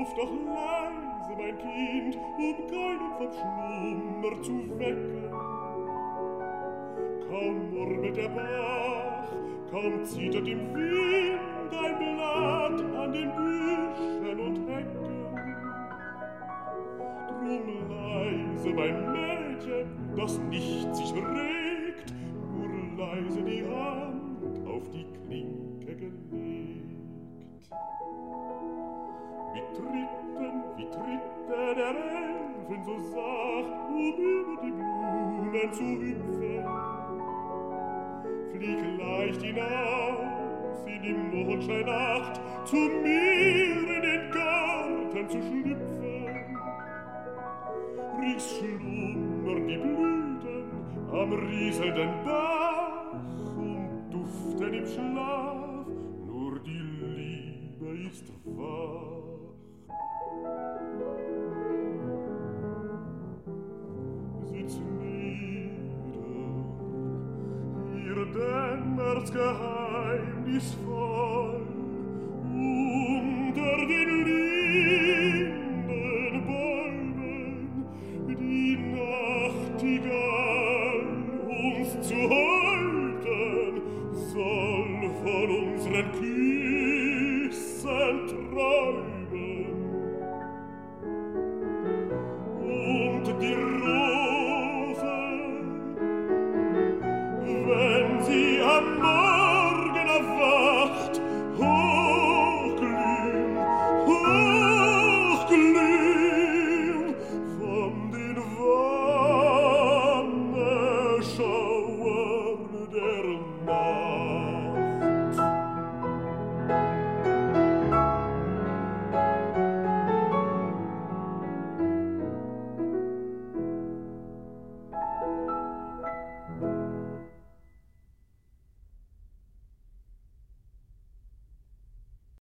Schlaf doch leise, mein Kind, keinen vom Schlummer zu wecken. Kaum murmelt der Bach, kaum zittert im Wind ein Blatt an den Büschen und Hecken. Drum leise, mein Mädchen, dass nicht sich regt, nur leise die Hand auf die Klinke gelegt. Wie tritte der Elfen so sacht, über die Blumen zu hüpfen. Flieg leicht hinaus in die Mondscheinnacht, zu mir in den Garten zu schlüpfen. Rings schlummern die Blüten am rieselnden Bach und duften im Schlaf, nur die Liebe ist wach. Sitz nieder, ihr dämmert's geheimnisvoll, unter den Lindenbäumen, die Nachtigall uns zu halten, soll von unseren Küssen träumen. Und die